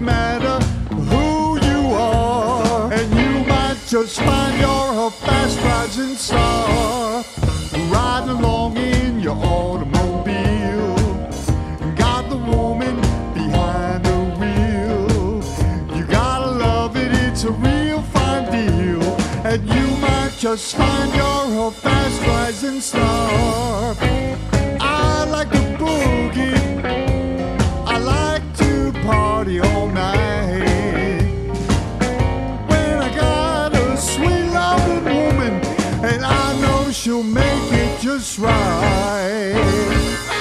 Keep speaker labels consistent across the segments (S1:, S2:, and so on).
S1: doesn't matter who you are, and you might just find you're a fast rising star, riding along in your automobile, got the woman behind the wheel. You gotta love it, it's a real fine deal, and you might just find you're a fast rising star. I like the boogie, I like to party all night. When I got a sweet loving woman, and I know she'll make it just right.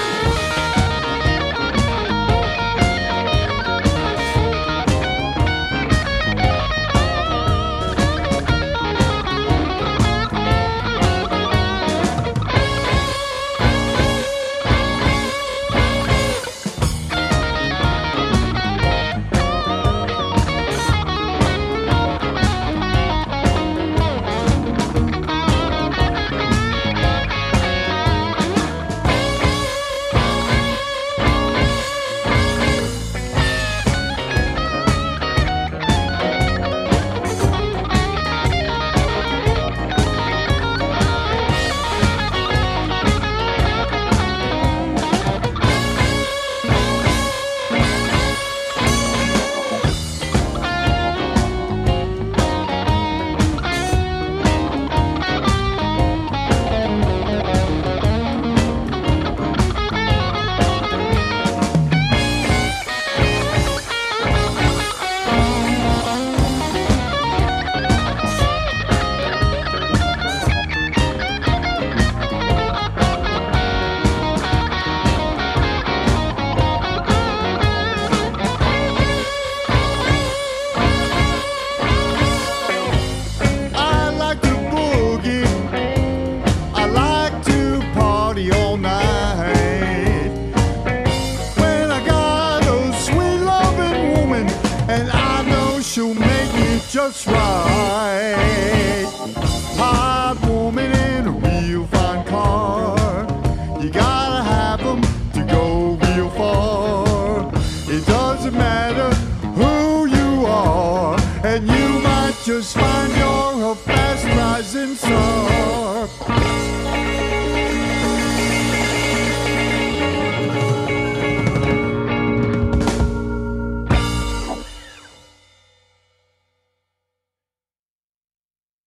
S1: All night. When I got a sweet loving woman, and I know she'll make it just right. Hot woman in a real fine car, you gotta have them to go real far. It doesn't matter who you are, and you might just find you're a fast rising star.